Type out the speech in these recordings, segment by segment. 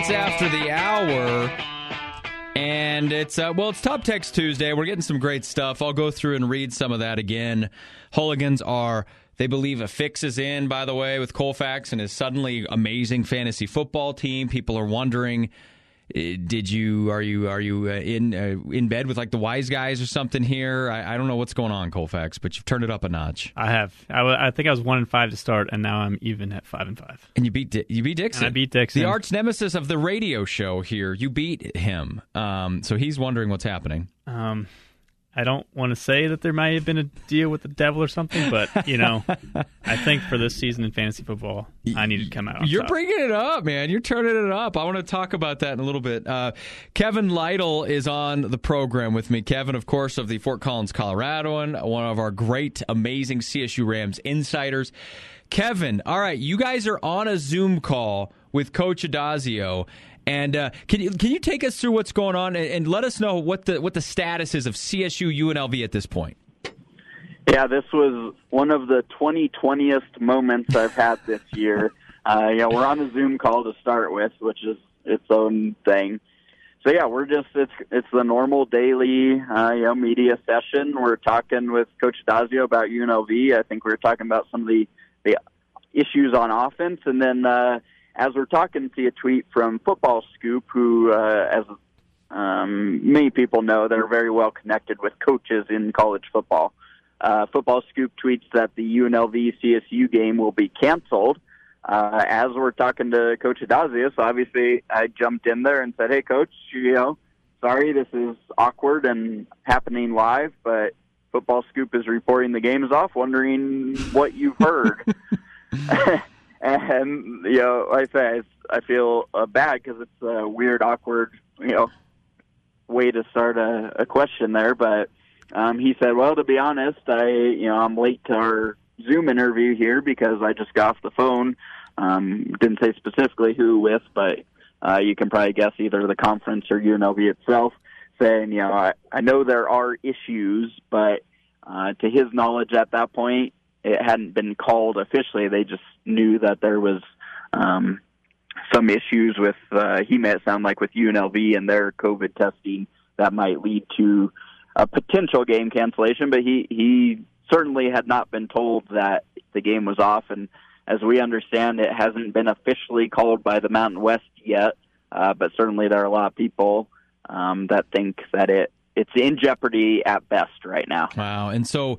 minutes after the hour, and it's Top Text Tuesday. We're getting some great stuff. I'll go through and read some of that again. Hooligans they believe a fix is in, by the way, with Colfax and his suddenly amazing fantasy football team. People are wondering, are you in bed with like the wise guys or something here? I don't know what's going on, Colfax, but you've turned it up a notch. I have. I think I was 1-5 to start, and now I'm even at 5-5. And you beat Dixon. And I beat Dixon, the arch nemesis of the radio show here. You beat him, so he's wondering what's happening. I don't want to say that there might have been a deal with the devil or something, but, I think for this season in fantasy football, I need to come out. You're bringing it up, man. You're turning it up. I want to talk about that in a little bit. Kevin Lytle is on the program with me. Kevin, of course, of the Fort Collins, Coloradoan, one of our great, amazing CSU Rams insiders. Kevin, all right, you guys are on a Zoom call with Coach Addazio. And can you take us through what's going on and let us know what the status is of CSU UNLV at this point? Yeah, this was one of the 2020th moments I've had this year. We're on a Zoom call to start with, which is its own thing. So yeah, it's the normal daily media session. We're talking with Coach Addazio about UNLV. I think we were talking about some of the issues on offense, and then. As we're talking, see a tweet from Football Scoop, who, as many people know, they're very well connected with coaches in college football. Football Scoop tweets that the UNLV-CSU game will be canceled. As we're talking to Coach Addazio, so obviously I jumped in there and said, hey, Coach, sorry, this is awkward and happening live, but Football Scoop is reporting the game is off, wondering what you've heard. And, I feel bad because it's a weird, awkward, way to start a question there. But he said, well, to be honest, I'm late to our Zoom interview here because I just got off the phone. Didn't say specifically who with, but you can probably guess either the conference or UNLV itself, saying, I know there are issues, but to his knowledge at that point, it hadn't been called officially. They just knew that there was some issues with, he made it sound like with UNLV and their COVID testing that might lead to a potential game cancellation. But he certainly had not been told that the game was off. And as we understand, it hasn't been officially called by the Mountain West yet. But certainly there are a lot of people that think that it's in jeopardy at best right now. Wow. And so,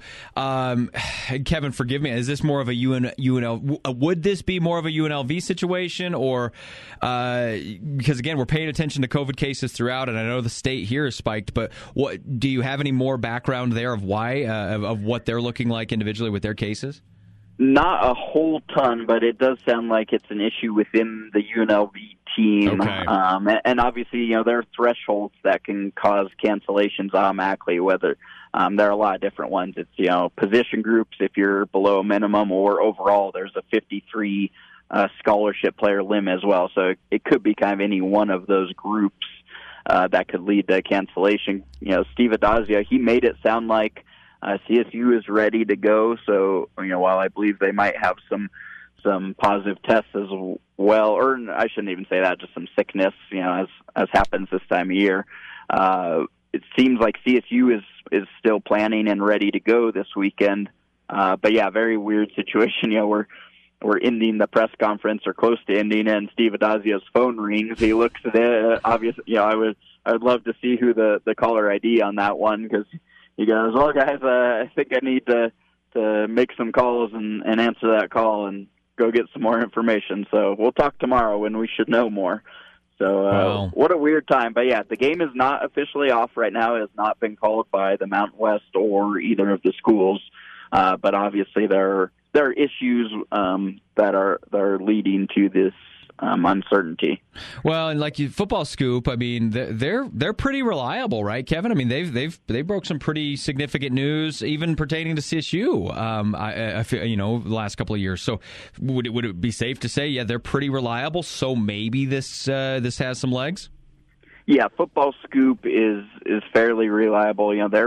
Kevin, forgive me, is this more of a UNLV? Would this be more of a UNLV situation? Or, because again, we're paying attention to COVID cases throughout, and I know the state here is spiked, but do you have any more background there of why, of what they're looking like individually with their cases? Not a whole ton, but it does sound like it's an issue within the UNLV team. Okay. And obviously, there are thresholds that can cause cancellations automatically, whether there are a lot of different ones. It's, position groups if you're below a minimum, or overall there's a 53 scholarship player limit as well. So it could be kind of any one of those groups that could lead to cancellation. Steve Addazio, he made it sound like CSU is ready to go, so while I believe they might have some positive tests as well, or I shouldn't even say that, just some sickness, as happens this time of year. It seems like CSU is still planning and ready to go this weekend. But yeah, very weird situation. We're ending the press conference or close to ending, and Steve Addazio's phone rings. He looks at it. Obviously, I would love to see who the caller ID on that one, because he goes, well, guys, I think I need to make some calls and answer that call and go get some more information. So we'll talk tomorrow when we should know more. So wow. What a weird time. But, yeah, the game is not officially off right now. It has not been called by the Mountain West or either of the schools. But obviously there are issues that are leading to this uncertainty. Well, and like Football Scoop, I mean, they're pretty reliable, right, Kevin? I mean, they broke some pretty significant news, even pertaining to CSU. I feel, the last couple of years. So would it be safe to say, yeah, they're pretty reliable? So maybe this has some legs. Yeah, Football Scoop is fairly reliable.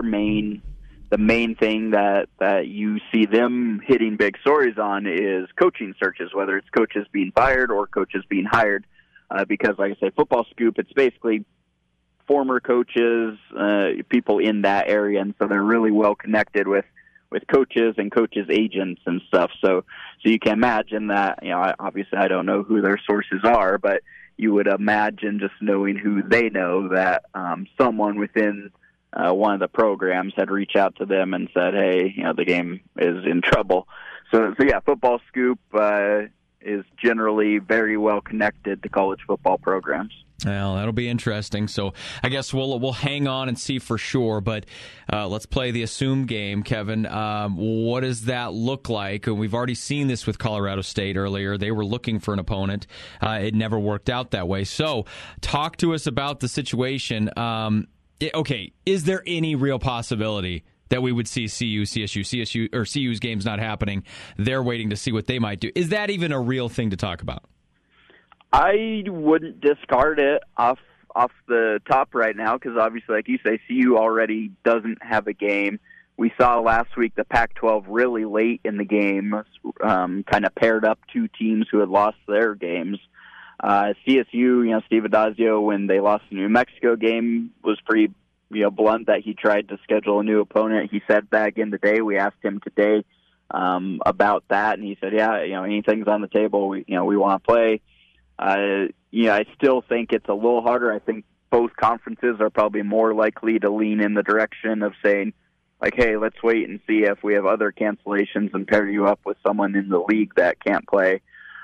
The main thing that you see them hitting big stories on is coaching searches, whether it's coaches being fired or coaches being hired. because, like I say, Football Scoop, it's basically former coaches, people in that area, and so they're really well connected with coaches and coaches' agents and stuff. So you can imagine that, obviously I don't know who their sources are, but you would imagine, just knowing who they know, that someone within one of the programs had reached out to them and said, hey, the game is in trouble. So yeah, Football Scoop is generally very well connected to college football programs. Well, that'll be interesting. So I guess we'll hang on and see for sure. But let's play the assumed game, Kevin. What does that look like? And we've already seen this with Colorado State earlier. They were looking for an opponent. It never worked out that way. So talk to us about the situation. Okay, is there any real possibility that we would see CSU, or CU's games not happening? They're waiting to see what they might do. Is that even a real thing to talk about? I wouldn't discard it off the top right now, because obviously, like you say, CU already doesn't have a game. We saw last week the Pac-12 really late in the game kind of paired up two teams who had lost their games. CSU, Steve Addazio, when they lost the New Mexico game, was pretty blunt that he tried to schedule a new opponent. He said that again today. We asked him today about that, and he said, yeah, anything's on the table. We want to play. I still think it's a little harder. I think both conferences are probably more likely to lean in the direction of saying, like, hey, let's wait and see if we have other cancellations and pair you up with someone in the league that can't play.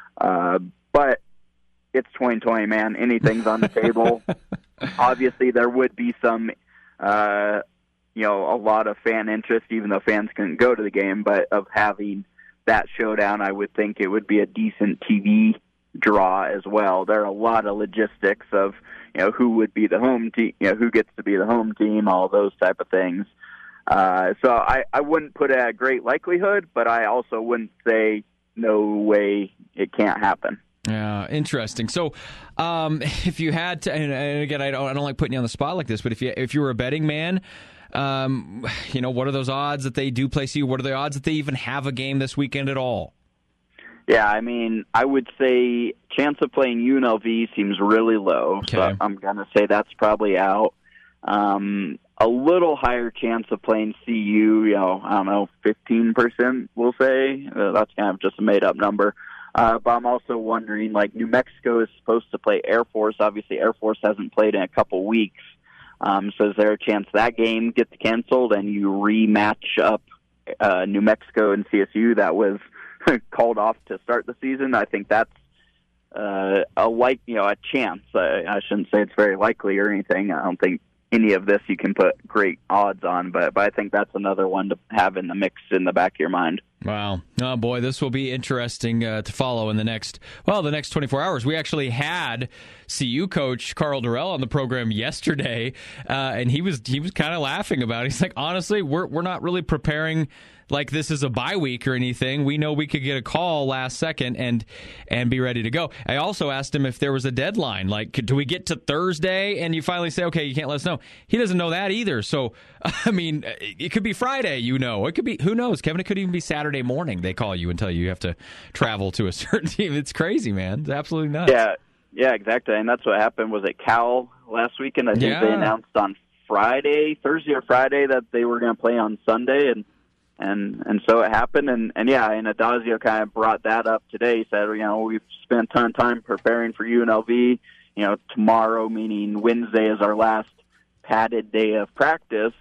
But it's 2020, man. Anything's on the table. Obviously, there would be some, a lot of fan interest, even though fans couldn't go to the game, but of having that showdown, I would think it would be a decent TV draw as well. There are a lot of logistics of, who would be the home team, who gets to be the home team, all those type of things. So I wouldn't put it at a great likelihood, but I also wouldn't say no way it can't happen. Yeah, interesting. So, if you had to, and again, I don't like putting you on the spot like this, but if you were a betting man, what are those odds that they do play CU? What are the odds that they even have a game this weekend at all? Yeah, I would say chance of playing UNLV seems really low. Okay. So I'm going to say that's probably out. A little higher chance of playing CU, 15%, we'll say. That's kind of just a made-up number. But I'm also wondering, like, New Mexico is supposed to play Air Force. Obviously, Air Force hasn't played in a couple weeks. So is there a chance that game gets canceled and you rematch up New Mexico and CSU that was called off to start the season? I think that's a chance. I shouldn't say it's very likely or anything. I don't think any of this you can put great odds on, but I think that's another one to have in the mix in the back of your mind. Wow. Oh, boy, this will be interesting to follow in the next 24 hours. We actually had CU coach Carl Durrell on the program yesterday, and he was kind of laughing about it. He's like, honestly, we're not really preparing like this is a bye week or anything. We know we could get a call last second and be ready to go. I also asked him if there was a deadline. Like, do we get to Thursday and you finally say, okay, you can't let us know? He doesn't know that either. So, I mean, it could be Friday, It could be, who knows, Kevin? It could even be Saturday morning. They call you and tell you have to travel to a certain team. It's crazy, man. It's absolutely nuts. Yeah, exactly. And that's what happened. Was it Cal last weekend? I think they announced on Thursday or Friday, that they were going to play on Sunday, and so it happened, and Addazio kind of brought that up today. He said, we've spent a ton of time preparing for UNLV. Tomorrow, meaning Wednesday, is our last padded day of practice.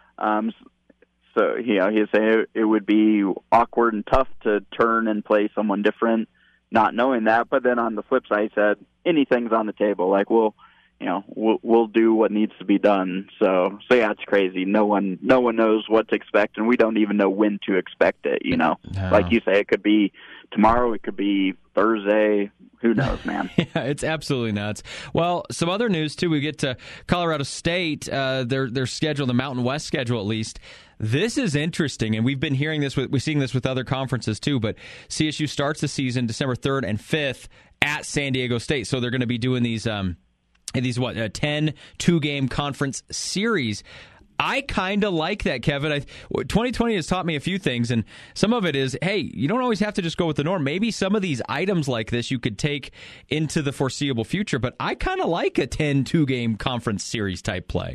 So he said it would be awkward and tough to turn and play someone different, not knowing that. But then on the flip side, he said anything's on the table. Like we'll do what needs to be done. So yeah, it's crazy. No one knows what to expect, and we don't even know when to expect it. No. Like you say, it could be tomorrow, it could be Thursday. Who knows, man? Yeah, it's absolutely nuts. Well, some other news too. We get to Colorado State. Their schedule, the Mountain West schedule, at least. This is interesting, and we've been hearing this. We're seeing this with other conferences too. But CSU starts the season December 3rd and 5th at San Diego State. So they're going to be doing these 10 two-game conference series. I kind of like that, Kevin. 2020 has taught me a few things, and some of it is, hey, you don't always have to just go with the norm. Maybe some of these items like this you could take into the foreseeable future, but I kind of like a 10-2-game conference series type play.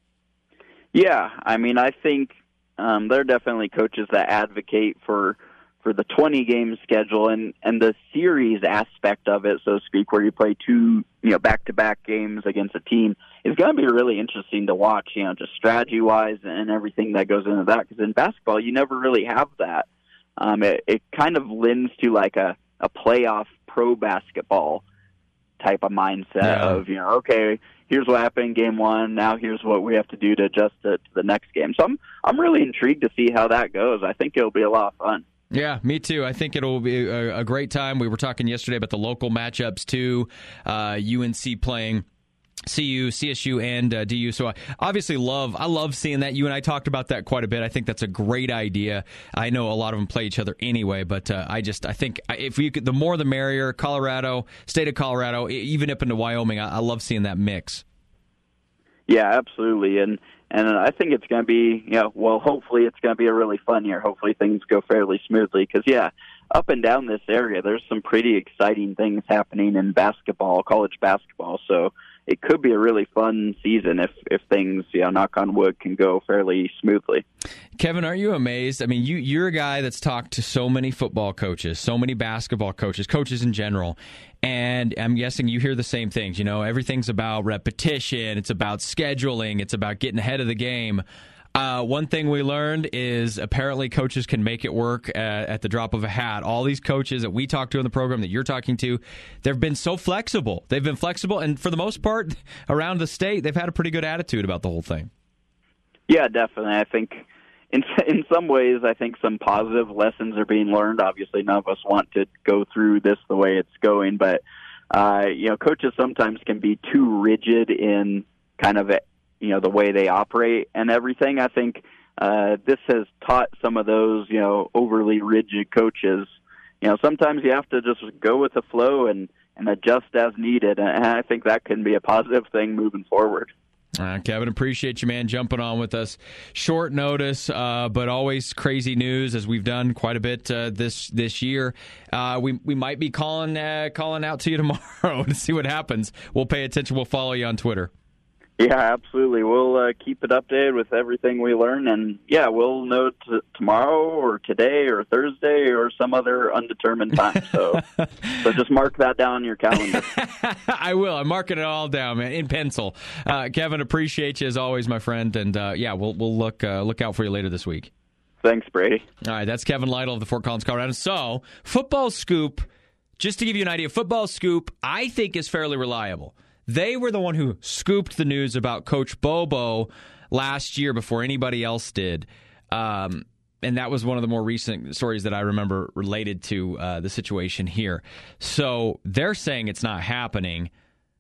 Yeah, I mean, I think there are definitely coaches that advocate for the 20-game schedule and the series aspect of it, so to speak, where you play two back-to-back games against a team, is going to be really interesting to watch, just strategy-wise and everything that goes into that. Because in basketball, you never really have that. It kind of lends to like a playoff pro basketball type of mindset of, okay, here's what happened in game one, now here's what we have to do to adjust it to the next game. So I'm really intrigued to see how that goes. I think it'll be a lot of fun. Yeah, me too. I think it'll be a great time. We were talking yesterday about the local matchups too. UNC playing CU, CSU, and DU. So I love seeing that. You and I talked about that quite a bit. I think that's a great idea. I know a lot of them play each other anyway, but I think if we could, the more the merrier. Colorado, state of Colorado, even up into Wyoming, I love seeing that mix. Yeah, absolutely. And I think it's going to be, hopefully it's going to be a really fun year. Hopefully things go fairly smoothly because, up and down this area, there's some pretty exciting things happening in basketball, college basketball. So it could be a really fun season if things, knock on wood, can go fairly smoothly. Kevin, aren't you amazed? I mean, you're a guy that's talked to so many football coaches, so many basketball coaches in general, and I'm guessing you hear the same things. Everything's about repetition, it's about scheduling, it's about getting ahead of the game. One thing we learned is apparently coaches can make it work at the drop of a hat. All these coaches that we talk to in the program that you're talking to, they've been so flexible. They've been flexible, and for the most part, around the state, they've had a pretty good attitude about the whole thing. Yeah, definitely. I think in some ways, I think some positive lessons are being learned. Obviously, none of us want to go through this the way it's going, but coaches sometimes can be too rigid in kind of the way they operate and everything. I think this has taught some of those, overly rigid coaches, sometimes you have to just go with the flow and adjust as needed. And I think that can be a positive thing moving forward. Kevin, appreciate you, man, jumping on with us. Short notice, but always crazy news, as we've done quite a bit this year. We might be calling out to you tomorrow to see what happens. We'll pay attention. We'll follow you on Twitter. Yeah, absolutely. We'll keep it updated with everything we learn, and we'll know tomorrow or today or Thursday or some other undetermined time. So just mark that down on your calendar. I will. I'm marking it all down, man, in pencil. Kevin, appreciate you as always, my friend, and we'll look out for you later this week. Thanks, Brady. All right, that's Kevin Lytle of the Fort Collins, Colorado. So, Football Scoop, just to give you an idea, Football Scoop, I think, is fairly reliable. They were the one who scooped the news about Coach Bobo last year before anybody else did. And that was one of the more recent stories that I remember related to the situation here. So they're saying it's not happening.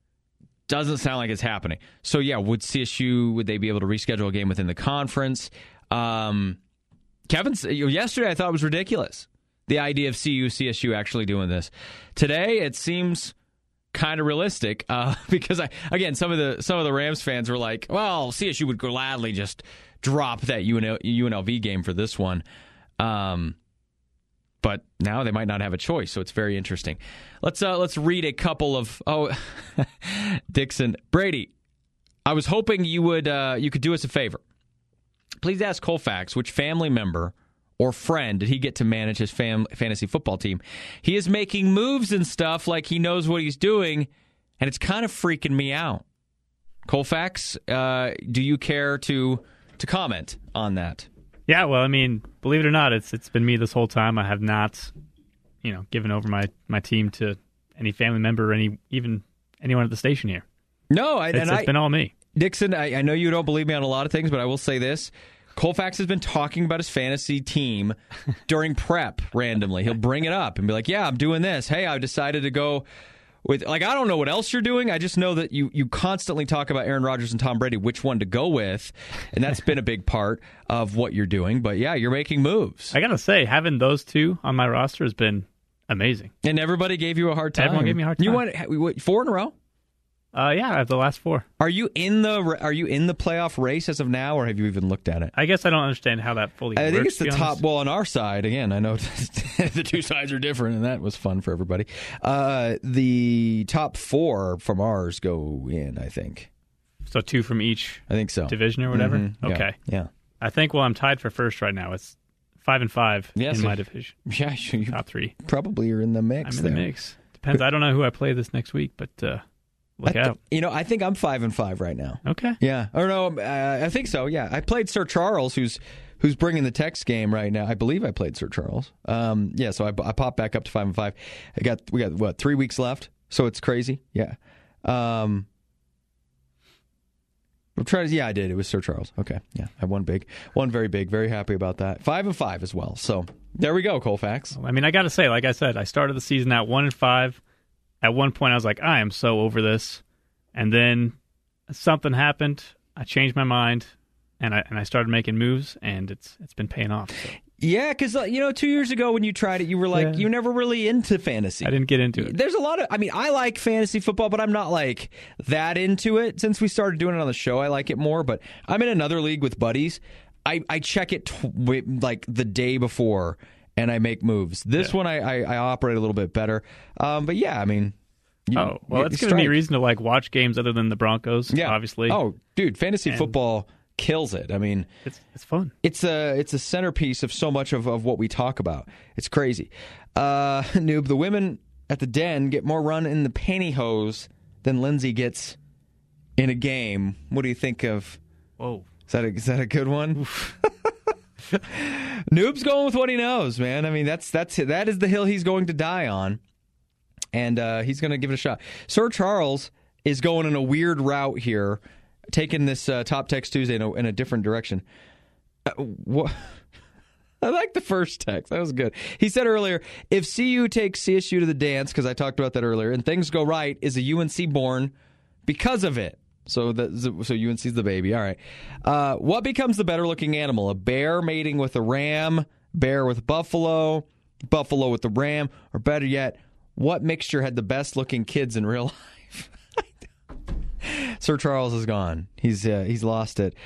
Doesn't sound like it's happening. So, would they be able to reschedule a game within the conference? Kevin, yesterday I thought it was ridiculous, the idea of CSU actually doing this. Today it seems kind of realistic because some of the Rams fans were like, well, CSU would gladly just drop that UNLV game for this one, but now they might not have a choice, so it's very interesting. Let's read a couple of Dixon Brady. I was hoping you could do us a favor. Please ask Colfax which family member or friend did he get to manage his fantasy football team. He is making moves and stuff like he knows what he's doing, and it's kind of freaking me out. Colfax, do you care to comment on that? Yeah, well, I mean, believe it or not, it's been me this whole time. I have not, given over my team to any family member or even anyone at the station here. No, it's been all me. Dixon, I know you don't believe me on a lot of things, but I will say this. Colfax has been talking about his fantasy team during prep randomly. He'll bring it up and be like, yeah, I'm doing this. Hey, I decided to go with, I don't know what else you're doing. I just know that you constantly talk about Aaron Rodgers and Tom Brady, which one to go with. And that's been a big part of what you're doing. But you're making moves. I got to say, having those two on my roster has been amazing. And everybody gave you a hard time. Everyone gave me a hard time. You won 4 in a row? Yeah, I have the last 4. Are you in the playoff race as of now, or have you even looked at it? I guess I don't understand how that fully works. I think it's the top. Well, on our side, again, I know the two sides are different, and that was fun for everybody. The top 4 from ours go in, I think. So 2 from each. I think so. Division or whatever. Mm-hmm. Okay. Yeah. I think. Well, I'm tied for first right now. It's 5-5 in my division. Yeah, you top 3. Probably are in the mix. I'm in the mix. Depends. I don't know who I play this next week, but look out. I think I'm 5-5 right now. Okay. Yeah. Or no, I think so. Yeah. I played Sir Charles, who's bringing the text game right now. I believe I played Sir Charles. Yeah. So I popped back up to 5-5. We got what, 3 weeks left? So it's crazy. Yeah. I'm trying to. Yeah, I did. It was Sir Charles. Okay. Yeah. I won big. Won very big. Very happy about that. 5-5 as well. So there we go, Colfax. I mean, I got to say, like I said, I started the season at 1-5. At one point, I was like, I am so over this. And then something happened. I changed my mind, and I started making moves, and it's been paying off. So. Yeah, because 2 years ago when you tried it, you were like, you're never really into fantasy. I didn't get into it. There's a lot of, I like fantasy football, but I'm not like that into it. Since we started doing it on the show, I like it more. But I'm in another league with buddies. I check it like the day before, and I make moves. This one I operate a little bit better. But yeah, I mean. It's giving me reason to like watch games other than the Broncos. Yeah. Obviously. Oh, dude, fantasy football kills it. I mean, it's fun. It's a centerpiece of so much of what we talk about. It's crazy. Noob, the women at the Den get more run in the pantyhose than Lindsay gets in a game. What do you think of? Whoa, is that a good one? Noob's going with what he knows, man. I mean, that is the hill he's going to die on. And he's going to give it a shot. Sir Charles is going in a weird route here, taking this Top Text Tuesday in a different direction. What? I like the first text. That was good. He said earlier, if CU takes CSU to the dance, because I talked about that earlier, and things go right, is a UNC born because of it. So UNC's the baby. All right. What becomes the better-looking animal? A bear mating with a ram, bear with buffalo, buffalo with the ram, or better yet, what mixture had the best-looking kids in real life? Sir Charles is gone. He's lost it.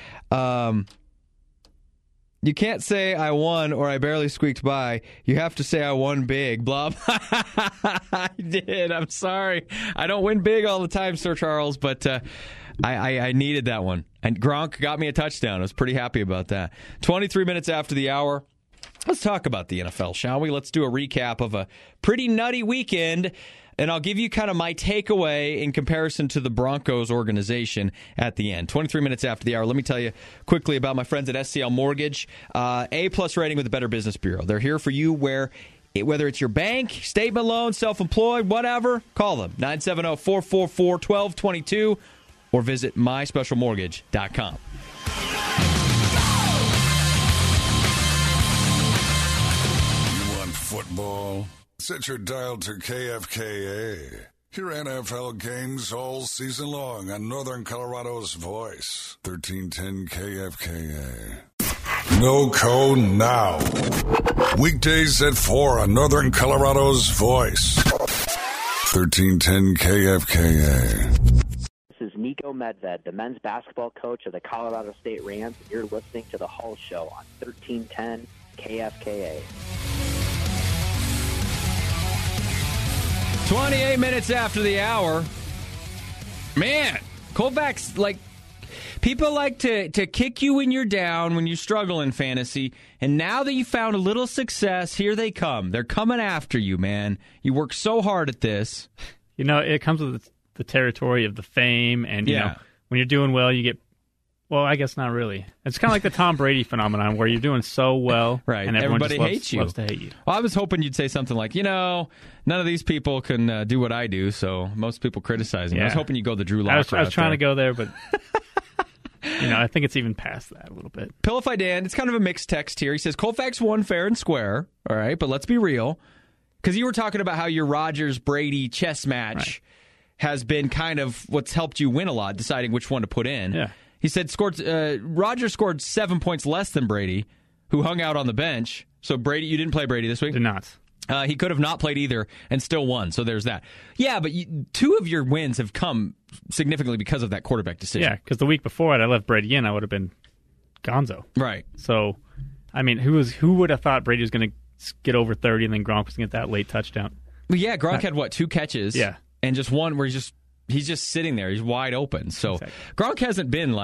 You can't say I won or I barely squeaked by. You have to say I won big. Blah. I did. I'm sorry. I don't win big all the time, Sir Charles, but I needed that one. And Gronk got me a touchdown. I was pretty happy about that. 23 minutes after the hour. Let's talk about the NFL, shall we? Let's do a recap of a pretty nutty weekend, and I'll give you kind of my takeaway in comparison to the Broncos organization at the end. 23 minutes after the hour, let me tell you quickly about my friends at SCL Mortgage. A-plus rating with the Better Business Bureau. They're here for you whether it's your bank, statement loan, self-employed, whatever, call them. 970-444-1222 or visit myspecialmortgage.com. Football? Set your dial to KFKA. Hear NFL games all season long on Northern Colorado's voice. 1310 KFKA. NoCo now. Weekdays at 4 on Northern Colorado's voice. 1310 KFKA. This is Nico Medved, the men's basketball coach of the Colorado State Rams, and you're listening to The Hull Show on 1310 KFKA. 28 minutes after the hour. Man, Colfax, people like to kick you when you're down, when you struggle in fantasy. And now that you found a little success, here they come. They're coming after you, man. You work so hard at this. It comes with the territory of the fame. And, you know, when you're doing well, you get, well, I guess not really. It's kind of like the Tom Brady phenomenon where you're doing so well. Right. And everyone everybody hates you. Loves to hate you. Well, I was hoping you'd say something like, none of these people can do what I do, so most people criticize me. I was hoping you'd go the Drew Lock route. I was trying to go there, but I think it's even past that a little bit. Pillify Dan, it's kind of a mixed text here. He says, Colfax won fair and square, all right, but let's be real. Because you were talking about how your Rodgers-Brady chess match has been kind of what's helped you win a lot, deciding which one to put in. Yeah. He said Rodgers scored 7 points less than Brady, who hung out on the bench. So Brady, you didn't play Brady this week? Did not. He could have not played either and still won, so there's that. Yeah, but two of your wins have come significantly because of that quarterback decision. Yeah, because the week before I left Brady in, I would have been gonzo. Right. So, I mean, who would have thought Brady was going to get over 30 and then Gronk was going to get that late touchdown? Well, yeah, Gronk had, 2 catches? Yeah. And just one where he's just sitting there. He's wide open. So exactly. Gronk hasn't been,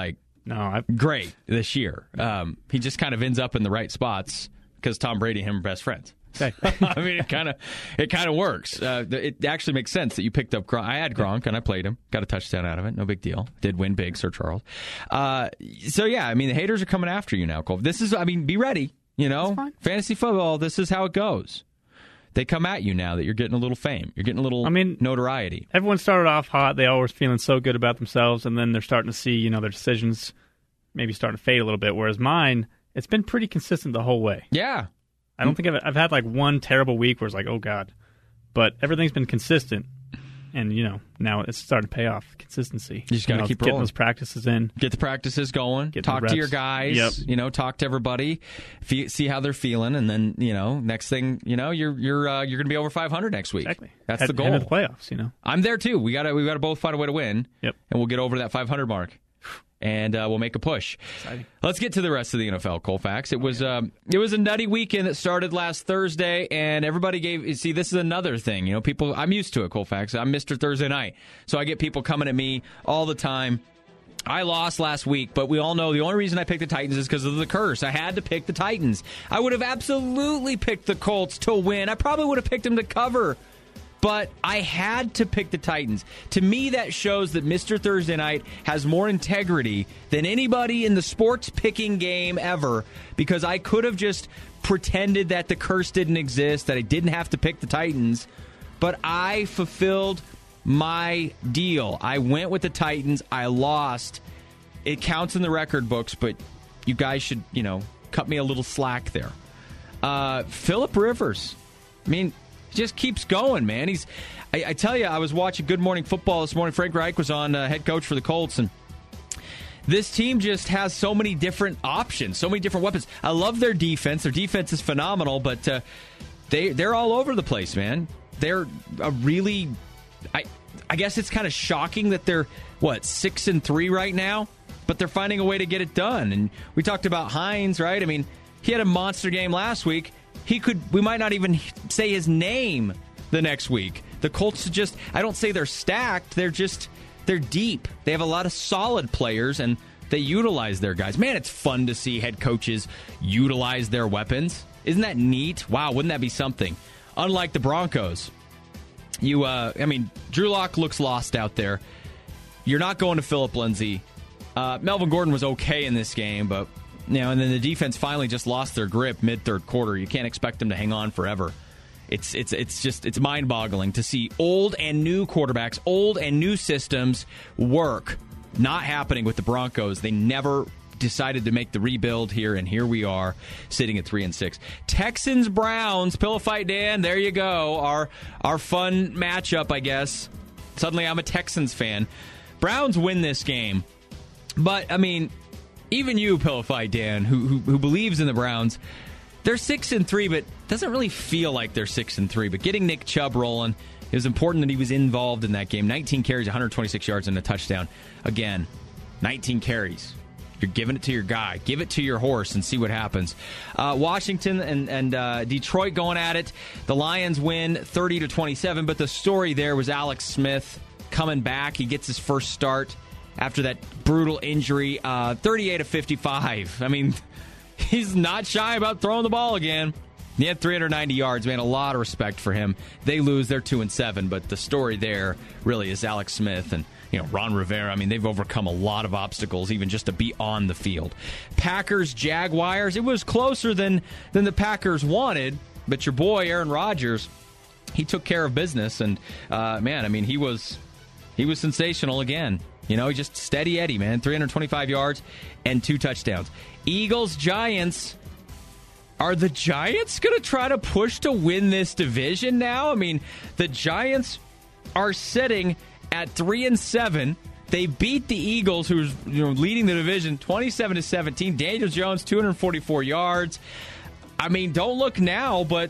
great this year. He just kind of ends up in the right spots because Tom Brady and him are best friends. Exactly. I mean, it kind of works. It actually makes sense that you picked up Gronk. I had Gronk, and I played him. Got a touchdown out of it. No big deal. Did win big, Sir Charles. So, yeah, I mean, the haters are coming after you now, Cole. Be ready. Fantasy football, this is how it goes. They come at you now that you're getting a little fame. You're getting a little notoriety. Everyone started off hot. They all were feeling so good about themselves, and then they're starting to see, their decisions maybe starting to fade a little bit, whereas mine, it's been pretty consistent the whole way. Yeah. I don't think I've had one terrible week where it's like, oh, God. But everything's been consistent. And, now it's starting to pay off. Consistency. You just got to keep rolling. Getting those practices in. Get the practices going. Talk to your guys. Yep. Talk to everybody. See how they're feeling. And then, next thing, you're going to be over 500 next week. Exactly. That's the goal. Head of the playoffs, I'm there, too. We got to both find a way to win. Yep. And we'll get over that 500 mark. And we'll make a push. Exciting. Let's get to the rest of the NFL, Colfax. It was a nutty weekend that started last Thursday, and everybody this is another thing. People, I'm used to it, Colfax. I'm Mr. Thursday Night. So I get people coming at me all the time. I lost last week, but we all know the only reason I picked the Titans is because of the curse. I had to pick the Titans. I would have absolutely picked the Colts to win. I probably would have picked them to cover. But I had to pick the Titans. To me, that shows that Mr. Thursday Night has more integrity than anybody in the sports picking game ever, because I could have just pretended that the curse didn't exist, that I didn't have to pick the Titans, but I fulfilled my deal. I went with the Titans. I lost. It counts in the record books, but you guys should, cut me a little slack there. Phillip Rivers. Just keeps going, man. I tell you, I was watching Good Morning Football this morning. Frank Reich was on, head coach for the Colts, and this team just has so many different options, so many different weapons. I love their defense. Their defense is phenomenal, but they're all over the place, man. They're a really, I guess it's kind of shocking that they're 6-3 right now, but they're finding a way to get it done. And we talked about Hines, right? He had a monster game last week. We might not even say his name the next week. The Colts I don't say they're stacked. They're deep. They have a lot of solid players, and they utilize their guys. Man, it's fun to see head coaches utilize their weapons. Isn't that neat? Wow, wouldn't that be something? Unlike the Broncos, Drew Lock looks lost out there. You're not going to Phillip Lindsay. Melvin Gordon was okay in this game, but and then the defense finally just lost their grip mid-third quarter. You can't expect them to hang on forever. It's mind-boggling to see old and new quarterbacks, old and new systems work. Not happening with the Broncos. They never decided to make the rebuild here, and here we are sitting at 3-6. Texans-Browns, Pillow Fight Dan, there you go. Our fun matchup, I guess. Suddenly I'm a Texans fan. Browns win this game, but, even you, Pillow Fight Dan, who believes in the Browns, they're 6-3, but doesn't really feel like they're 6-3. But getting Nick Chubb rolling, it was important that he was involved in that game. 19 carries, 126 yards, and a touchdown. Again, 19 carries. You're giving it to your guy. Give it to your horse and see what happens. Washington and Detroit going at it. The Lions win 30-27, but the story there was Alex Smith coming back. He gets his first start after that brutal injury, 38-55. He's not shy about throwing the ball again. He had 390 yards, man. A lot of respect for him. They lose, they're 2-7, but the story there really is Alex Smith and Ron Rivera. They've overcome a lot of obstacles, even just to be on the field. Packers, Jaguars. It was closer than the Packers wanted, but your boy Aaron Rodgers, he took care of business, and he was sensational again. Just steady Eddie, man. 325 yards and 2 touchdowns. Eagles, Giants. Are the Giants going to try to push to win this division now? The Giants are sitting at 3-7. They beat the Eagles, who's leading the division, 27-17. Daniel Jones, 244 yards. Don't look now, but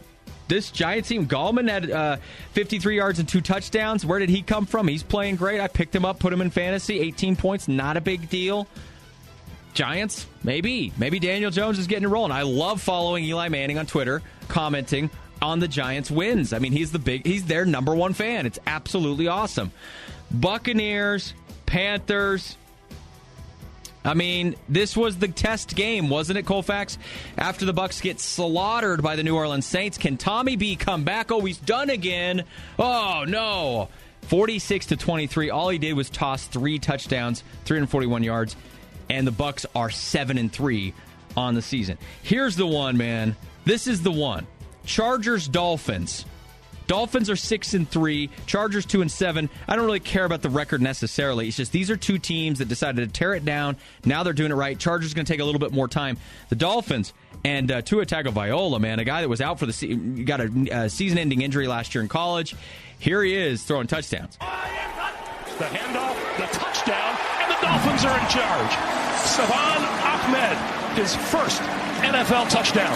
this Giants team, Gallman had 53 yards and 2 touchdowns. Where did he come from? He's playing great. I picked him up, put him in fantasy. 18 points, not a big deal. Giants, maybe Daniel Jones is getting it rolling. I love following Eli Manning on Twitter, commenting on the Giants' wins. I mean, he's their number one fan. It's absolutely awesome. Buccaneers, Panthers. I mean, this was the test game, wasn't it, Colfax? After the Bucs get slaughtered by the New Orleans Saints, can Tommy B come back? Oh, he's done again. Oh, no. 46-23. All he did was toss 3 touchdowns, 341 yards, and the Bucs are 7-3 on the season. Here's the one, man. This is the one. Chargers, Dolphins. Dolphins are 6-3, Chargers 2-7. I don't really care about the record necessarily. It's just these are two teams that decided to tear it down. Now they're doing it right. Chargers going to take a little bit more time. The Dolphins and Tua Tagovailoa, man, a guy that was out for got a season-ending injury last year in college. Here he is throwing touchdowns. The handoff, the touchdown, and the Dolphins are in charge. Salvon Ahmed, his first NFL touchdown.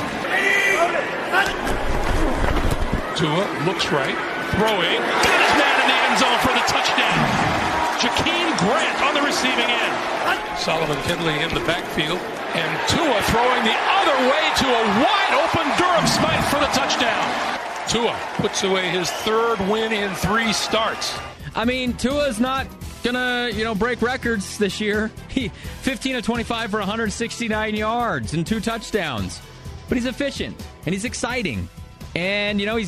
Tua looks right, throwing, got his man in the end zone for the touchdown. Jakeem Grant on the receiving end. Solomon Kindley in the backfield, and Tua throwing the other way to a wide-open Durham Smythe for the touchdown. Tua puts away his 3rd win in 3 starts. I mean, Tua's not gonna, break records this year. He 15 of 25 for 169 yards and 2 touchdowns. But he's efficient and he's exciting. And, I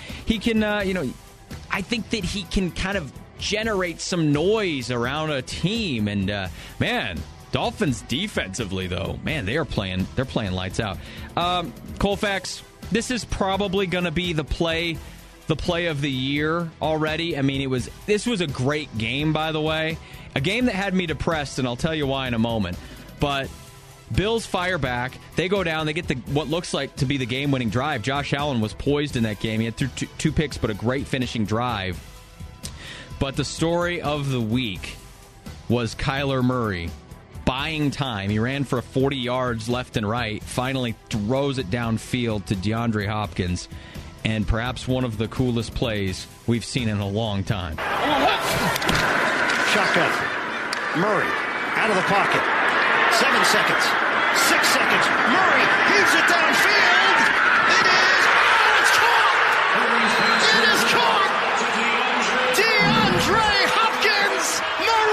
think that he can kind of generate some noise around a team. And, Dolphins defensively, though, man, they're playing lights out. Colfax, this is probably going to be the play of the year already. I mean, this was a great game, by the way. A game that had me depressed, and I'll tell you why in a moment. But Bills fire back. They go down. They get what looks like to be the game-winning drive. Josh Allen was poised in that game. He had 2 picks, but a great finishing drive. But the story of the week was Kyler Murray buying time. He ran for 40 yards left and right, finally throws it downfield to DeAndre Hopkins, and perhaps one of the coolest plays we've seen in a long time. Shotgun. Murray out of the pocket. 7 seconds. 6 seconds. Murray heaves it downfield. It is. Oh, it's caught. It is caught. DeAndre Hopkins.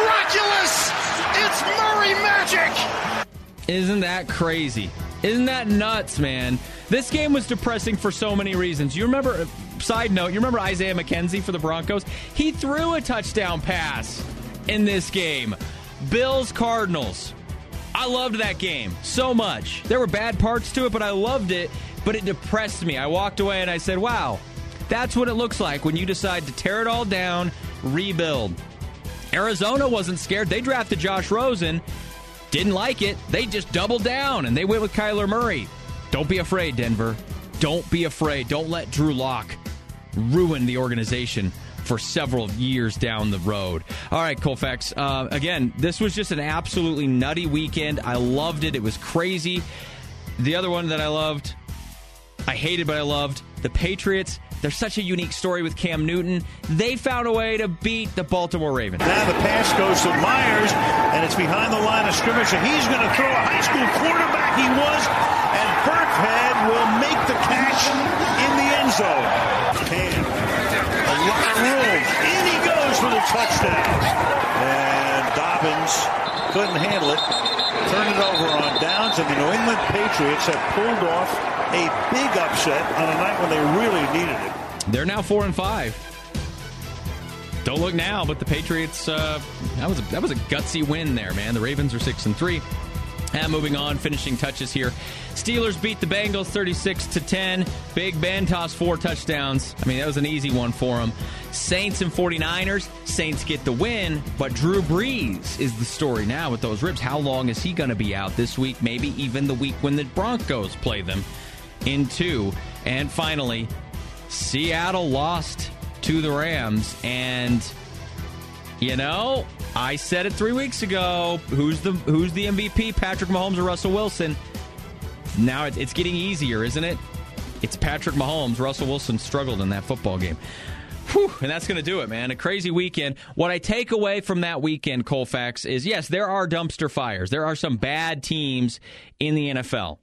Miraculous. It's Murray magic. Isn't that crazy? Isn't that nuts, man? This game was depressing for so many reasons. You remember, side note, you remember Isaiah McKenzie for the Broncos? He threw a touchdown pass in this game. Bills-Cardinals. I loved that game so much. There were bad parts to it, but I loved it, but it depressed me. I walked away and I said, wow, that's what it looks like when you decide to tear it all down, rebuild. Arizona wasn't scared. They drafted Josh Rosen. Didn't like it. They just doubled down, and they went with Kyler Murray. Don't be afraid, Denver. Don't be afraid. Don't let Drew Lock ruin the organization for several years down the road. All right, Colfax. Again, this was just an absolutely nutty weekend. I loved it. It was crazy. The other one that I loved, I hated, but I loved, the Patriots. They're such a unique story with Cam Newton. They found a way to beat the Baltimore Ravens. Now the pass goes to Myers, and it's behind the line of scrimmage, and he's going to throw a high school quarterback. He was, and Burkhead will make the catch in the end zone. Can. A lot of room. In he goes for the touchdown. And Dobbins couldn't handle it. Turned it over on downs, and the New England Patriots have pulled off a big upset on a night when they really needed it. They're now 4-5. Don't look now, but the Patriots, that was a gutsy win there, man. The Ravens are 6-3. And moving on, finishing touches here. Steelers beat the Bengals 36-10. Big Ben tossed 4 touchdowns. I mean, that was an easy one for him. Saints and 49ers. Saints get the win, but Drew Brees is the story now with those ribs. How long is he going to be out this week? Maybe even the week when the Broncos play them in 2. And finally, Seattle lost to the Rams. And, I said it 3 weeks ago. Who's the MVP? Patrick Mahomes or Russell Wilson? Now it's getting easier, isn't it? It's Patrick Mahomes. Russell Wilson struggled in that football game. Whew, and that's going to do it, man. A crazy weekend. What I take away from that weekend, Colfax, is yes, there are dumpster fires. There are some bad teams in the NFL.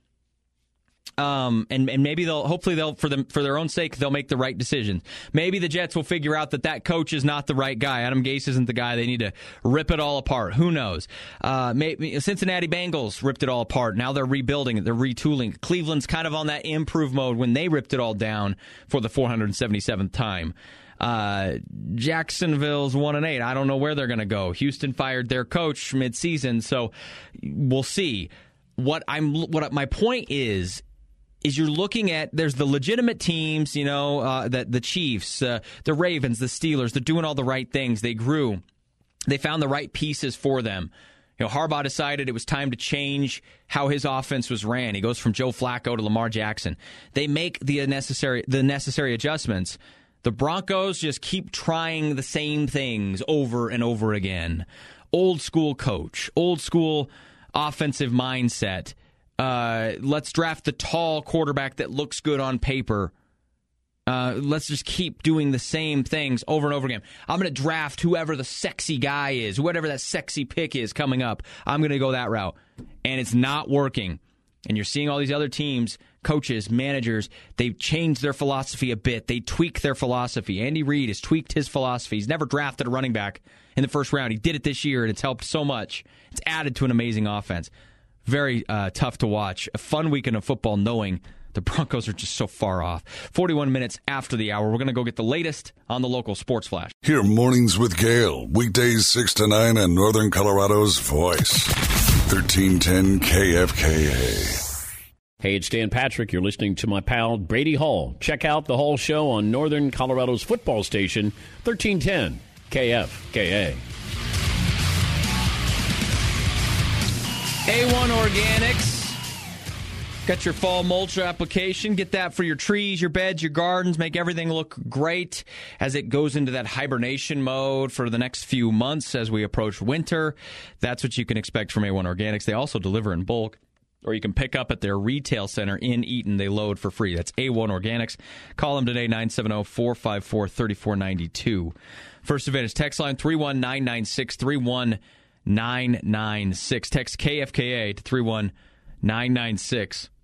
And maybe hopefully for their own sake, they'll make the right decisions. Maybe the Jets will figure out that coach is not the right guy. Adam Gase isn't the guy. They need to rip it all apart. Who knows? Maybe Cincinnati Bengals ripped it all apart. Now they're rebuilding it. They're retooling. Cleveland's kind of on that improve mode when they ripped it all down for the 477th time. Jacksonville's 1-8. I don't know where they're going to go. Houston fired their coach midseason, so we'll see. What my point is you're looking at, there's the legitimate teams, that the Chiefs, the Ravens, the Steelers, they're doing all the right things. They grew. They found the right pieces for them. Harbaugh decided it was time to change how his offense was ran. He goes from Joe Flacco to Lamar Jackson. They make the necessary adjustments. The Broncos just keep trying the same things over and over again. Old school coach, old school offensive mindset. Let's draft the tall quarterback that looks good on paper. Let's just keep doing the same things over and over again. I'm going to draft whoever the sexy guy is, whatever that sexy pick is coming up. I'm going to go that route. And it's not working. And you're seeing all these other teams, coaches, managers, they've changed their philosophy a bit. They tweak their philosophy. Andy Reid has tweaked his philosophy. He's never drafted a running back in the first round. He did it this year, and it's helped so much. It's added to an amazing offense. Very tough to watch. A fun weekend of football knowing the Broncos are just so far off. 41 minutes after the hour, we're going to go get the latest on the local sports flash. Hear Mornings with Gale, weekdays 6 to 9 on Northern Colorado's Voice. 1310 KFKA. Hey, it's Dan Patrick. You're listening to my pal Brady Hall. Check out the Hall Show on Northern Colorado's football station, 1310 KFKA. A1 Organics. Got your fall mulch application. Get that for your trees, your beds, your gardens. Make everything look great as it goes into that hibernation mode for the next few months as we approach winter. That's what you can expect from A1 Organics. They also deliver in bulk, or you can pick up at their retail center in Eaton. They load for free. That's A1 Organics. Call them today, 970-454-3492. First Advantage text line 31996, 31996. Text KFKA to 31996.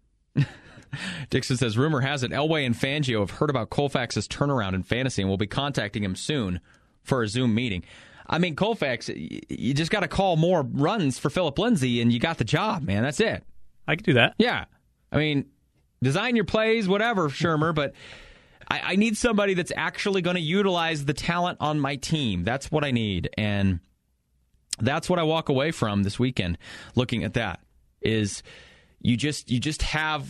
Dixon says, rumor has it Elway and Fangio have heard about Colfax's turnaround in fantasy and will be contacting him soon for a Zoom meeting. I mean, Colfax, you just got to call more runs for Philip Lindsay, and you got the job, man. That's it. I could do that. Yeah. I mean, design your plays, whatever, Shermer, but I need somebody that's actually going to utilize the talent on my team. That's what I need, and that's what I walk away from this weekend looking at that, is you just have...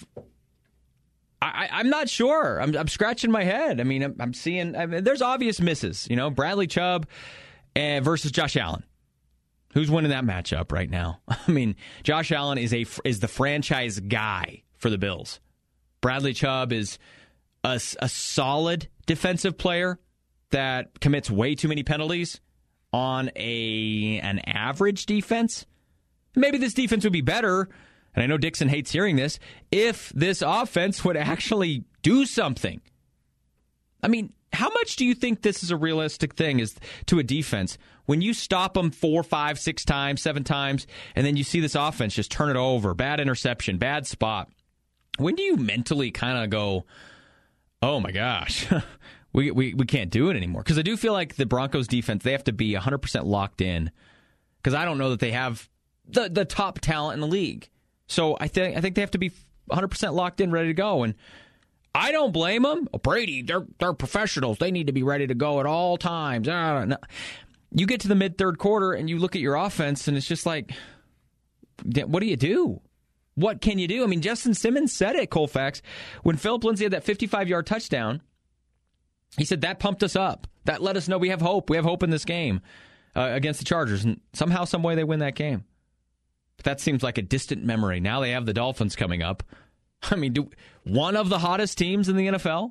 I'm not sure. I'm scratching my head. I mean, I'm seeing... there's obvious misses. Bradley Chubb versus Josh Allen. Who's winning that matchup right now? I mean, Josh Allen is the franchise guy for the Bills. Bradley Chubb is a solid defensive player that commits way too many penalties on an average defense. Maybe this defense would be better, and I know Dixon hates hearing this, if this offense would actually do something. I mean, how much do you think this is a realistic thing is to a defense when you stop them 4, 5, 6 times, 7 times, and then you see this offense just turn it over, bad interception, bad spot? When do you mentally kind of go, oh my gosh, we can't do it anymore? Because I do feel like the Broncos defense, they have to be 100% locked in, because I don't know that they have the top talent in the league. So I think they have to be 100% locked in, ready to go. And I don't blame them. Brady, they're professionals. They need to be ready to go at all times. No. You get to the mid-third quarter and you look at your offense, and it's just like, what do you do? What can you do? I mean, Justin Simmons said it, Colfax, when Philip Lindsay had that 55-yard touchdown. He said that pumped us up. That let us know we have hope. We have hope in this game against the Chargers. And somehow, some way, they win that game. But that seems like a distant memory. Now they have the Dolphins coming up. I mean, one of the hottest teams in the NFL?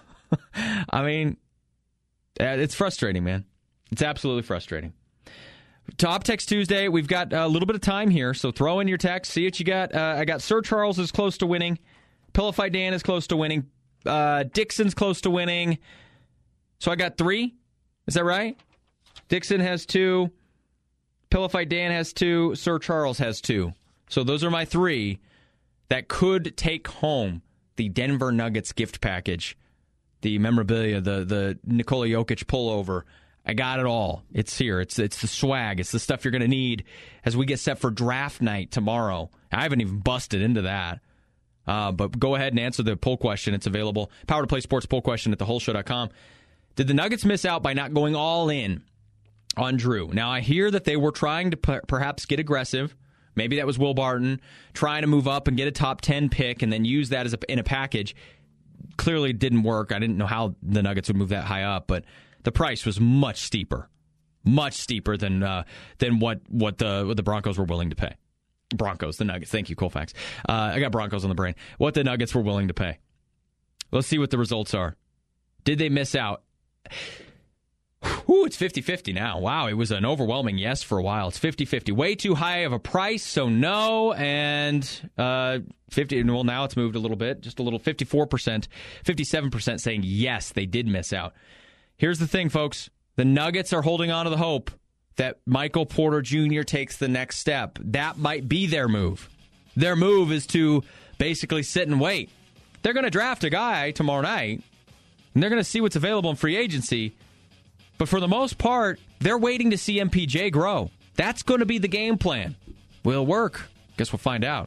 I mean, it's frustrating, man. It's absolutely frustrating. Top Text Tuesday. We've got a little bit of time here, so throw in your text. See what you got. I got Sir Charles is close to winning. Pillow Fight Dan is close to winning. Dixon's close to winning. So I got 3. Is that right? Dixon has 2. Pillow Fight Dan has 2. Sir Charles has 2. So those are my 3 that could take home the Denver Nuggets gift package, the memorabilia, the Nikola Jokic pullover. I got it all. It's here. It's the swag. It's the stuff you're going to need as we get set for draft night tomorrow. I haven't even busted into that. But go ahead and answer the poll question. It's available. Power to Play Sports poll question at thewholeshow.com. Did the Nuggets miss out by not going all in on Drew? Now, I hear that they were trying to perhaps get aggressive. Maybe that was Will Barton trying to move up and get a top 10 pick and then use that in a package. Clearly didn't work. I didn't know how the Nuggets would move that high up, but the price was much steeper than what the Broncos were willing to pay. Broncos, the Nuggets. Thank you, Colfax. I got Broncos on the brain. What the Nuggets were willing to pay. Let's see what the results are. Did they miss out? Ooh, it's 50-50 now. Wow, it was an overwhelming yes for a while. It's 50-50. Way too high of a price, so no. And 50. Well, now it's moved a little bit, just a little. 54%, 57% saying yes, they did miss out. Here's the thing, folks. The Nuggets are holding on to the hope that Michael Porter Jr. takes the next step. That might be their move. Their move is to basically sit and wait. They're going to draft a guy tomorrow night, and they're going to see what's available in free agency. But for the most part, they're waiting to see MPJ grow. That's going to be the game plan. Will it work? Guess we'll find out.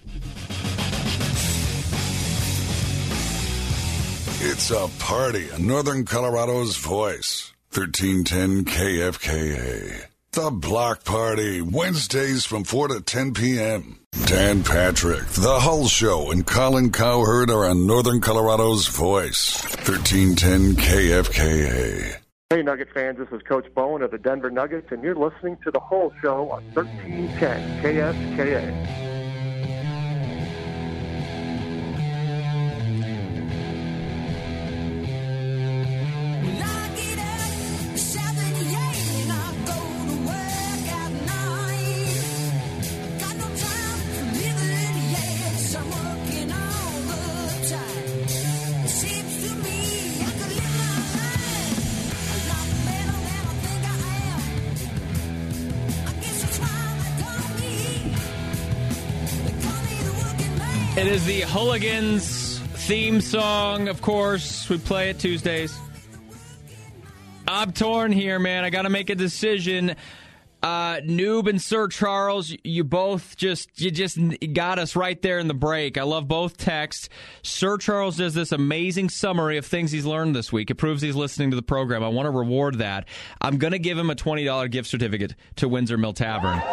It's a party in Northern Colorado's voice. 1310 KFKA. The Block Party, Wednesdays from 4 to 10 p.m. Dan Patrick, The Hull Show, and Colin Cowherd are on Northern Colorado's voice. 1310 KFKA. Hey, Nugget fans, this is Coach Bowen of the Denver Nuggets, and you're listening to The Whole Show on 1310 KFKA. It is the Hooligans theme song, of course. We play it Tuesdays. I'm torn here, man. I got to make a decision. Noob and Sir Charles, you just got us right there in the break. I love both texts. Sir Charles does this amazing summary of things he's learned this week. It proves he's listening to the program. I want to reward that. I'm going to give him a $20 gift certificate to Windsor Mill Tavern.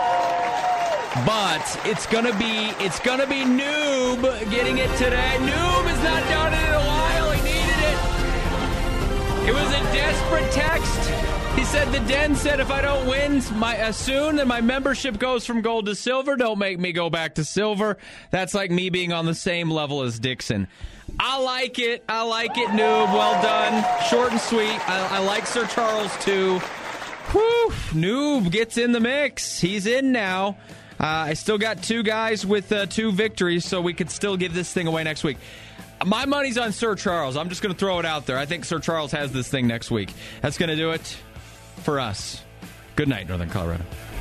But it's gonna be Noob getting it today. Noob has not done it in a while. He needed it. It was a desperate text. He said the Den said if I don't win soon, then my membership goes from gold to silver. Don't make me go back to silver. That's like me being on the same level as Dixon. I like it, Noob. Well done. Short and sweet. I like Sir Charles too. Whew. Noob gets in the mix. He's in now. I still got 2 guys with 2 victories, so we could still give this thing away next week. My money's on Sir Charles. I'm just going to throw it out there. I think Sir Charles has this thing next week. That's going to do it for us. Good night, Northern Colorado.